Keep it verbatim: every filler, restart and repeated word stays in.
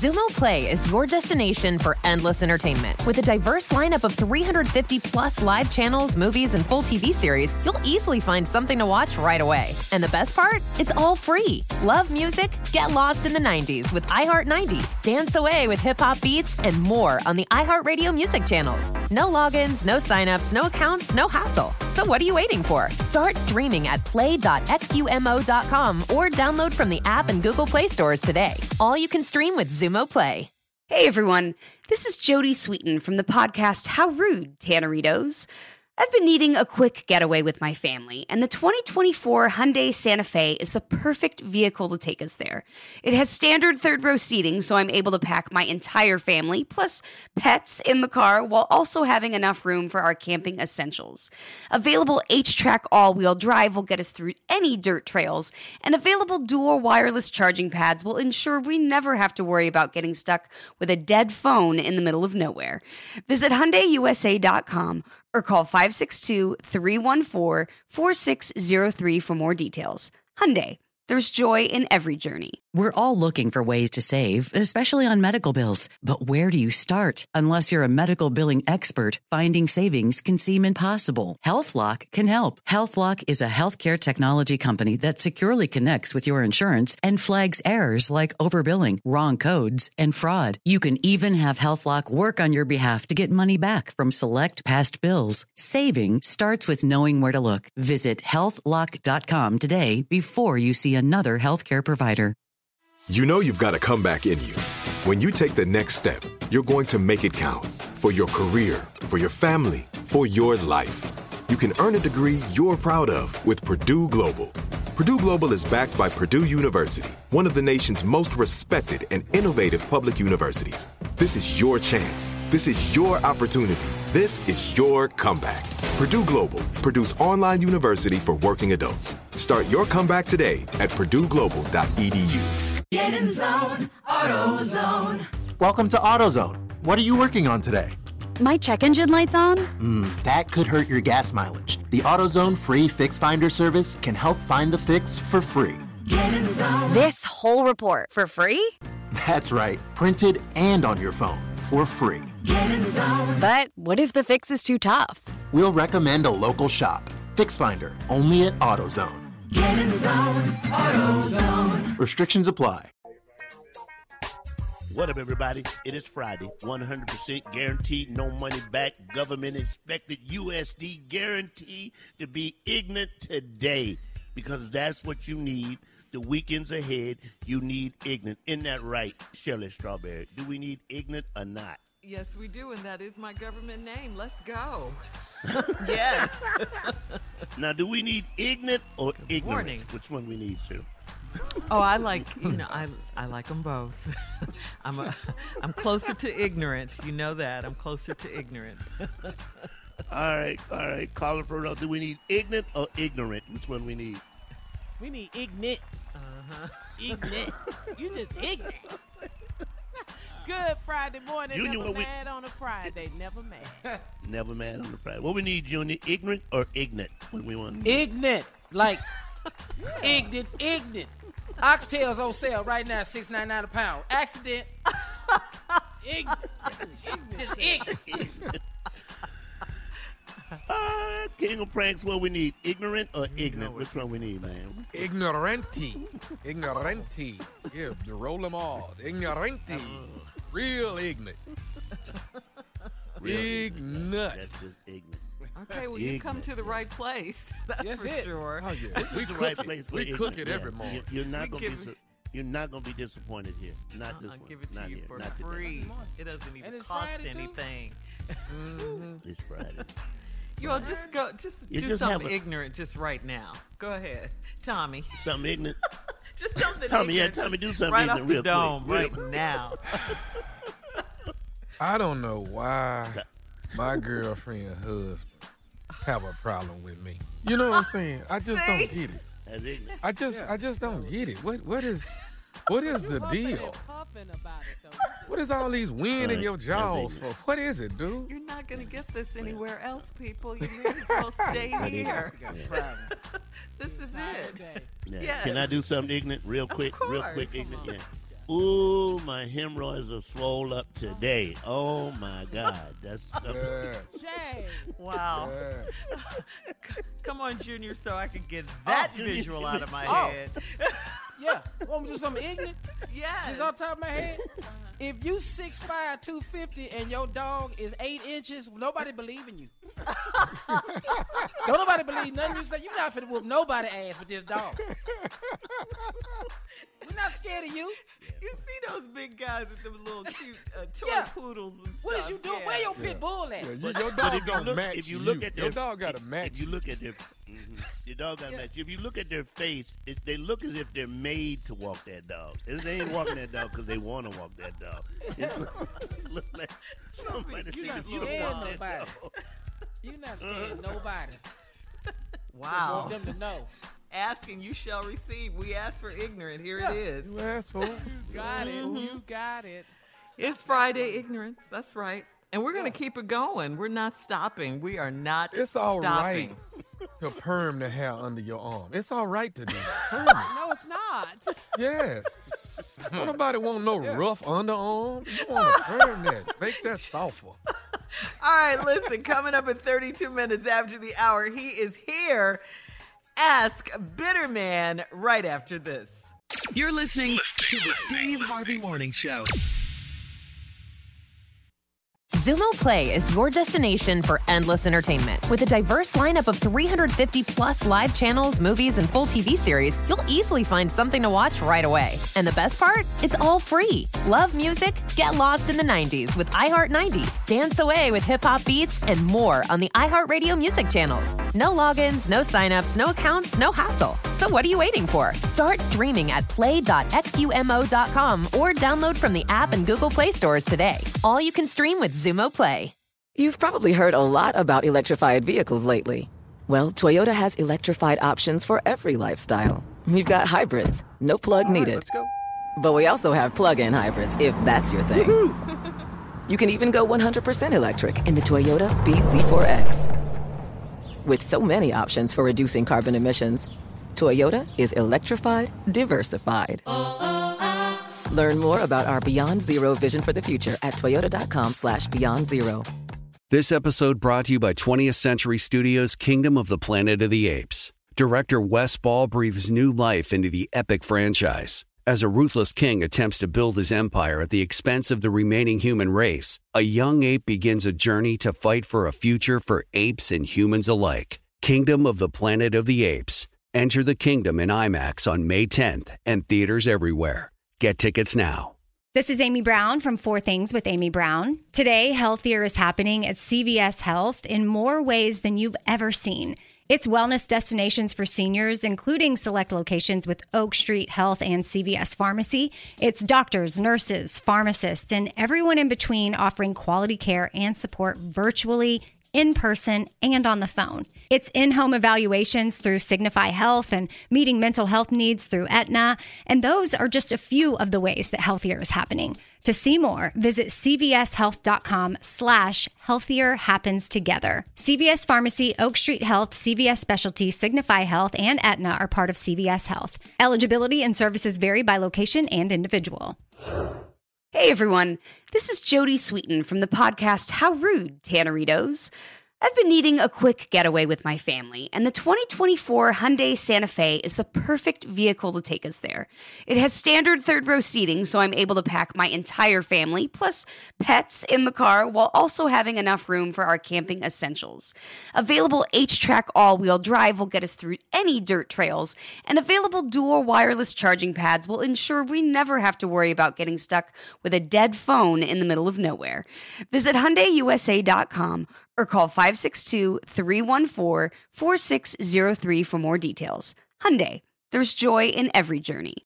Zumo Play is your destination for endless entertainment. With a diverse lineup of three hundred fifty plus live channels, movies, and full T V series, you'll easily find something to watch right away. And the best part? It's all free. Love music? Get lost in the nineties with iHeart nineties, dance away with hip-hop beats, and more on the iHeartRadio music channels. No logins, no signups, no accounts, no hassle. So what are you waiting for? Start streaming at play dot x u m o dot com or download from the app and Google Play stores today. All you can stream with Zumo Play. Hey everyone, this is Jody Sweeten from the podcast How Rude, Tanneritos. I've been needing a quick getaway with my family, and the twenty twenty-four Hyundai Santa Fe is the perfect vehicle to take us there. It has standard third-row seating, so I'm able to pack my entire family, plus pets, in the car, while also having enough room for our camping essentials. Available H-Track all-wheel drive will get us through any dirt trails, and available dual wireless charging pads will ensure we never have to worry about getting stuck with a dead phone in the middle of nowhere. Visit Hyundai U S A dot com or call five six two, three one four, four six zero three for more details. Hyundai, there's joy in every journey. We're all looking for ways to save, especially on medical bills. But where do you start? Unless you're a medical billing expert, finding savings can seem impossible. HealthLock can help. HealthLock is a healthcare technology company that securely connects with your insurance and flags errors like overbilling, wrong codes, and fraud. You can even have HealthLock work on your behalf to get money back from select past bills. Saving starts with knowing where to look. Visit health lock dot com today before you see another healthcare provider. You know you've got a comeback in you. When you take the next step, you're going to make it count. For your career, for your family, for your life. You can earn a degree you're proud of with Purdue Global. Purdue Global is backed by Purdue University, one of the nation's most respected and innovative public universities. This is your chance. This is your opportunity. This is your comeback. Purdue Global, Purdue's online university for working adults. Start your comeback today at purdue global dot e d u. Get in zone, AutoZone. Welcome to AutoZone. What are you working on today? My check engine light's on? Mm, that could hurt your gas mileage. The AutoZone free Fix Finder service can help find the fix for free. Get in zone. This whole report for free? That's right, printed and on your phone for free. Get in zone. But what if the fix is too tough? We'll recommend a local shop. Fix Finder, only at AutoZone. Get in zone, AutoZone. Restrictions apply. What up, everybody? It is Friday. one hundred percent guaranteed, no money back, government expected U S D guarantee to be ignorant today because that's what you need. The weekend's ahead. You need ignorant. Isn't that right, Shirley Strawberry? Do we need ignorant or not? Yes, we do, and that is my government name. Let's go. Yes. Now, do we need ignorant or ignorant? Warning. Which one we need, Sue? Oh, I like, you know, I I like them both. I'm a, I'm closer to ignorant. You know that. I'm closer to ignorant. All right, all right. Calling for it. Do we need ignorant or ignorant? Which one we need? We need ignorant. Uh-huh. Ignorant. You just ignorant. Good Friday morning. Junior, never what we- mad on a Friday. Never mad. Never mad on the Friday. What we need, Junior? Ignorant or ignorant? What we want? Ignorant. Like, ignorant, ignorant. Oxtails on sale right now, six ninety-nine a pound. Accident. Ignorant. Just ignorant. Uh, King of Pranks, what we need? Ignorant or ignorant? Which one we need, man? Ignoranti. Ignoranti. Yeah, to roll them all. Ignoranti. Real ignorant. Real Ignorant. That's just ignorant. Okay, well, you come to the right place. That's Yes, for it. sure. Oh, yeah. This We is the cook right it. place for We ignorant. cook it Yeah. every morning. You- You're not We gonna be. give Su- you're not gonna be disappointed here. Not this I'll one. give it to not you here. for Not today. free. It doesn't And even it's cost Friday, too? anything. It's Friday. You know, just go, just You do just have something a- ignorant just right now. Go ahead, Tommy. Something ignorant. Just something Tommy, yeah, ignorant. Tommy, just do something right ignorant off the real dome quick. right Real- now. I don't know why my girlfriend husband have a problem with me. You know what I'm saying? I just don't get it. That's ignorant. I just I just don't get it. What what is what is the deal? Puffing about it, though. What is all these wind in Right. your That's jaws for? ignorant. What is it, dude? You're not gonna get this anywhere else, people. You may as well stay here. This is it. Today. Yeah. Yes. Can I do something ignorant real Of quick? Real course. quick, ignorant. Yeah. Ooh, my hemorrhoids are swole up today. Oh, my God. That's so... Yeah. Jay. Wow. Yeah. Come on, Junior, so I can get that Oh, visual out of my Oh. head. Yeah. Want me to do something ignorant? Yes. Just on top of my head? If you six five, two fifty, and your dog is eight inches, nobody believe in you. Don't nobody believe nothing you say. You're not finna whoop nobody ass with this dog. We're not scared of you. You see those big guys with them little cute uh, toy Yeah. poodles and stuff. What is you doing? Yeah. Where your pit bull at? Yeah, you, But- your but dog if you don't look- match if you look you. at Your their- dog got to if- match If you look at their, mhm, your dog got to match. If you look at their face, it, they look as if they're made to walk that dog. They ain't walking that dog because they want to walk that dog. It look, look like somebody You see not if you scared walk that nobody. dog. You not scared of nobody. Just Wow. want them to know. Asking, you shall receive. We ask for ignorant. Here Yeah. it is. You asked for it. Got it. You got it. It's Friday Ignorance. That's right. And we're going to keep it going. We're not stopping. We are not It's all stopping. right to perm the hair under your arm. It's all right to do that. Perm it. No, it's not. Yes. Don't nobody want no rough underarm. You want to perm that. Make that softer. All right, listen, coming up in thirty-two minutes after the hour, he is here. Ask Bitterman right after this. You're listening to the Steve Harvey Morning Show. Zumo Play is your destination for endless entertainment. With a diverse lineup of three hundred fifty plus live channels, movies, and full T V series, you'll easily find something to watch right away. And the best part? It's all free. Love music? Get lost in the nineties with iHeart nineties. Dance away with hip-hop beats and more on the iHeartRadio music channels. No logins, no signups, no accounts, no hassle. So what are you waiting for? Start streaming at play dot xumo dot com or download from the app and Google Play stores today. All you can stream with Zumo Play. You've probably heard a lot about electrified vehicles lately. Well, Toyota has electrified options for every lifestyle. We've got hybrids, no plug All right, needed. let's go. But we also have plug-in hybrids, if that's your thing. You can even go one hundred percent electric in the Toyota B Z four X. With so many options for reducing carbon emissions, Toyota is electrified, diversified. Learn more about our Beyond Zero vision for the future at toyota.com slash beyond zero. This episode brought to you by twentieth Century Studios' Kingdom of the Planet of the Apes. Director Wes Ball breathes new life into the epic franchise. As a ruthless king attempts to build his empire at the expense of the remaining human race, a young ape begins a journey to fight for a future for apes and humans alike. Kingdom of the Planet of the Apes. Enter the kingdom in IMAX on May tenth and theaters everywhere. Get tickets now. This is Amy Brown from Four Things with Amy Brown. Today, Healthier is happening at C V S Health in more ways than you've ever seen. It's wellness destinations for seniors, including select locations with Oak Street Health and C V S Pharmacy. It's doctors, nurses, pharmacists, and everyone in between offering quality care and support virtually, in person, and on the phone. It's in-home evaluations through Signify Health and meeting mental health needs through Aetna. And those are just a few of the ways that Healthier is happening. To see more, visit cvshealth.com slash healthier happens together. C V S Pharmacy, Oak Street Health, C V S Specialty, Signify Health, and Aetna are part of C V S Health. Eligibility and services vary by location and individual. Hey everyone, this is Jody Sweeten from the podcast How Rude, Tanneritos. I've been needing a quick getaway with my family, and the twenty twenty-four Hyundai Santa Fe is the perfect vehicle to take us there. It has standard third-row seating, so I'm able to pack my entire family, plus pets, in the car, while also having enough room for our camping essentials. Available H-Track all-wheel drive will get us through any dirt trails, and available dual wireless charging pads will ensure we never have to worry about getting stuck with a dead phone in the middle of nowhere. Visit Hyundai U S A dot com or call five six two, three one four, four six zero three for more details. Hyundai, there's joy in every journey.